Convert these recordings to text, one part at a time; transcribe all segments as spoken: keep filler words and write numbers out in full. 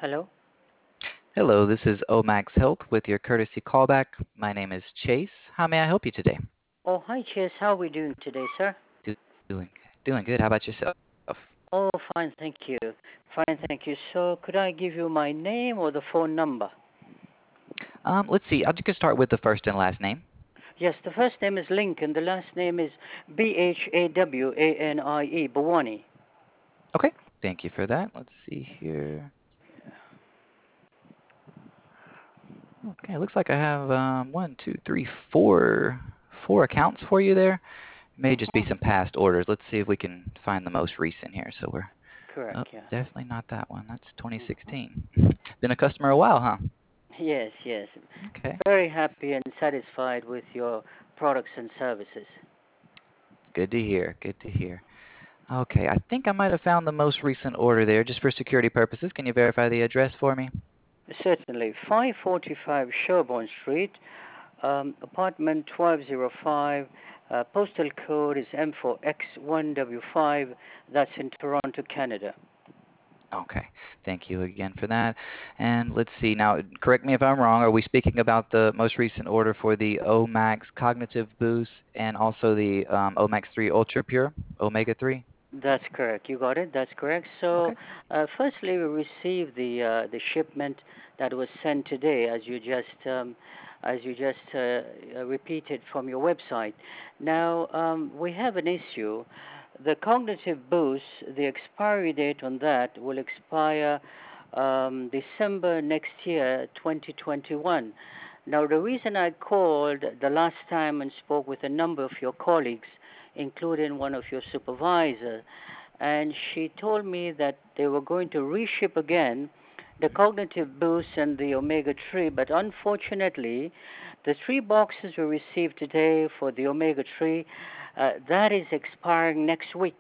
Hello. Hello, this is Omax Health with your courtesy callback. My name is Chase. How may I help you today? Oh, hi, Chase. How are we doing today, sir? Doing doing good. How about yourself? Oh, fine, thank you. Fine, thank you. So, could I give you my name or the phone number? Um, let's see. I'll just start with the first and last name. Yes, the first name is Lincoln. The last name is B H A W A N I E, Bawani. Okay. Thank you for that. Let's see here. Okay, looks like I have um, one, two, three, four, four accounts for you there. May just be Mm-hmm. some past orders. Let's see if we can find the most recent here. So we're Correct, oh, yeah. definitely not that one. That's Mhm. twenty sixteen. Been a customer a while, huh? Yes, yes. Okay. Very happy and satisfied with your products and services. Good to hear. Good to hear. Okay, I think I might have found the most recent order there. Just for security purposes, can you verify the address for me? Certainly. five forty-five Sherborne Street, Um, apartment twelve oh five, uh, postal code is M four X one W five. That's in Toronto, Canada. Okay, thank you again for that. And let's see, now, correct me if I'm wrong, are we speaking about the most recent order for the Omax Cognitive Boost and also the um, Omax three Ultra Pure, Omega three? That's correct. You got it. That's correct. So, Okay. uh, firstly, we received the uh, the shipment that was sent today, as you just um, as you just uh, uh, repeated from your website. Now, um, we have an issue. The cognitive boost, the expiry date on that will expire um, December next year, twenty twenty-one. Now, the reason I called the last time and spoke with a number of your colleagues, including one of your supervisors, and she told me that they were going to reship again the cognitive boost and the omega three, but unfortunately, the three boxes we received today for the omega three, uh, that is expiring next week.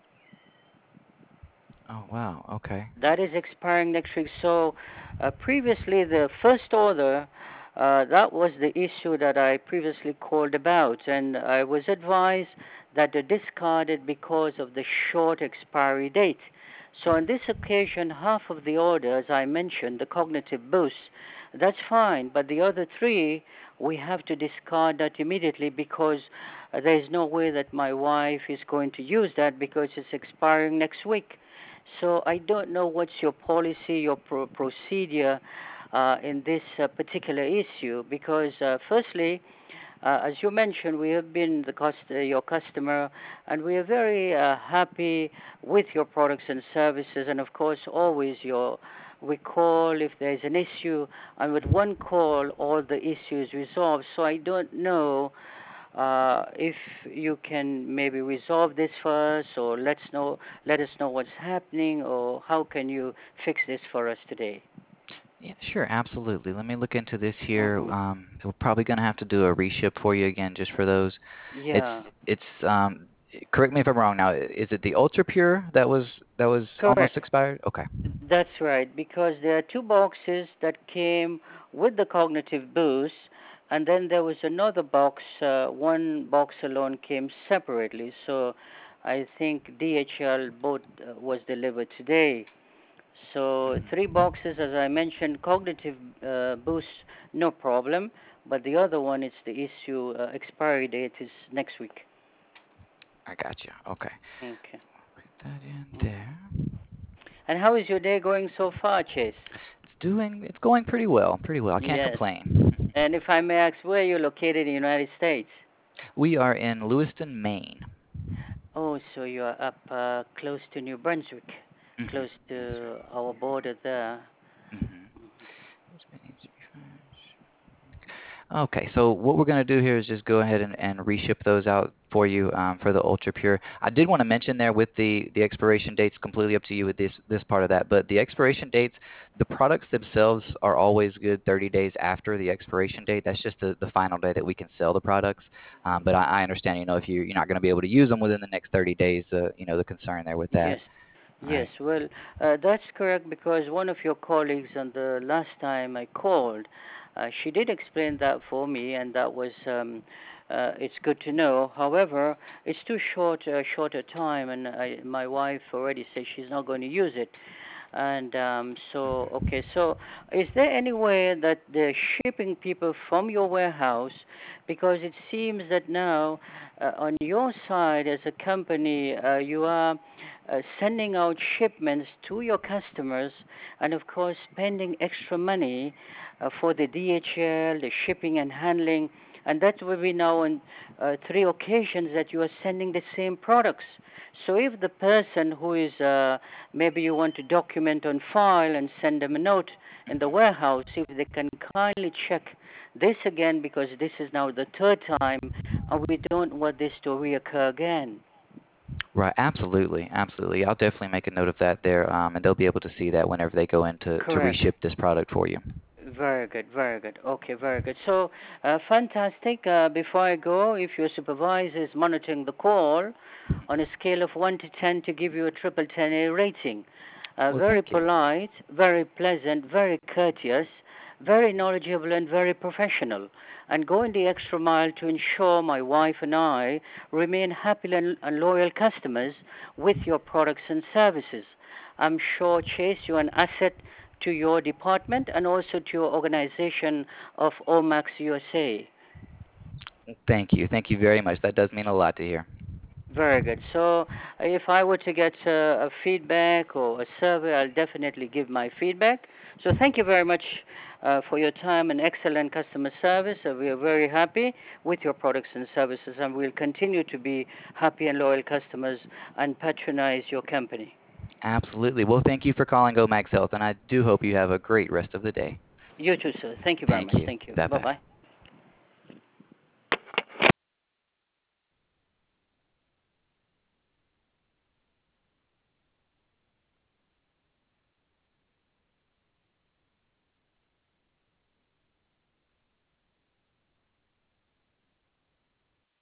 Oh, wow. Okay. That is expiring next week. So, uh, previously, the first order, uh, that was the issue that I previously called about, and I was advised that they discarded because of the short expiry date. So, on this occasion, half of the order, as I mentioned, the cognitive boost, that's fine, but the other three, we have to discard that immediately because uh, there is no way that my wife is going to use that because it's expiring next week. So I don't know what's your policy, your pro- procedure uh, in this uh, particular issue, because uh, firstly, uh, as you mentioned, we have been the cost- uh, your customer, and we are very uh, happy with your products and services, and of course, always your we call if there's an issue, and with one call, all the issues resolved. So I don't know uh, if you can maybe resolve this for us, or let's know, let us know what's happening, or how can you fix this for us today? Yeah, sure, absolutely. Let me look into this here. Hmm. Um, we're probably going to have to do a reship for you again just for those. Yeah, It's it's um correct me if I'm wrong now. Is it the Ultra Pure that was that was almost correct. expired? Okay. That's right, because there are two boxes that came with the cognitive boost, and then there was another box. Uh, one box alone came separately. So I think D H L both uh, was delivered today. So three Mhm. boxes, as I mentioned, cognitive uh, boost, no problem. But the other one, it's the issue. Uh, expiry date is next week. I got you. Okay. Okay. Put that in Mhm. there. And how is your day going so far, Chase? It's doing it's going pretty well. Pretty well. I can't Yes. complain. And if I may ask, where are you located in the United States? We are in Lewiston, Maine. Oh, so you are up uh, close to New Brunswick, Hmm. close That's to our border there. right. Hmm. Okay, so what we're going to do here is just go ahead and, and reship those out for you um, for the Ultra Pure. I did want to mention there with the the expiration dates, completely up to you with this this part of that, but the expiration dates, the products themselves are always good thirty days after the expiration date. That's just the, the final day that we can sell the products. Um, but I, I understand, you know, if you, you're not going to be able to use them within the next thirty days, uh, you know, the concern there with that. Yes. All Yes, right. well, uh, that's correct because one of your colleagues on the last time I called, uh, she did explain that for me, and that was um, uh, it's good to know. However, it's too short, uh, short a time, and I, my wife already said she's not going to use it. And um, so, okay, so is there any way that the shipping people from your warehouse, because it seems that now uh, on your side as a company, uh, you are uh, sending out shipments to your customers and, of course, spending extra money uh, for the D H L, the shipping and handling, and that will be now on uh, three occasions that you are sending the same products. So if the person who is uh, maybe you want to document on file and send them a note in the warehouse, if they can kindly check this again, because this is now the third time and we don't want this to reoccur again. Right, absolutely, absolutely. I'll definitely make a note of that there, um, and they'll be able to see that whenever they go in to, to Correct. reship this product for you. Very good, very good. Okay, very good. So, uh, fantastic. Uh, before I go, if your supervisor is monitoring the call on a scale of one to ten to give you a triple ten A rating, uh, Well, very thank you. polite, very pleasant, very courteous, very knowledgeable, and very professional, and going the extra mile to ensure my wife and I remain happy and, and loyal customers with your products and services. I'm sure, Chase, you're an asset to your department and also to your organization of Omax U S A. Thank you. Thank you very much. That does mean a lot to hear. Very good. So, if I were to get uh, a feedback or a survey, I'll definitely give my feedback. So, thank you very much uh, for your time and excellent customer service. Uh, we are very happy with your products and services, and we'll continue to be happy and loyal customers and patronize your company. Absolutely. Well, thank you for calling Omax Health, and I do hope you have a great rest of the day. You too, sir. Thank you very Thank much. you. Thank you. Bye Bye-bye. bye.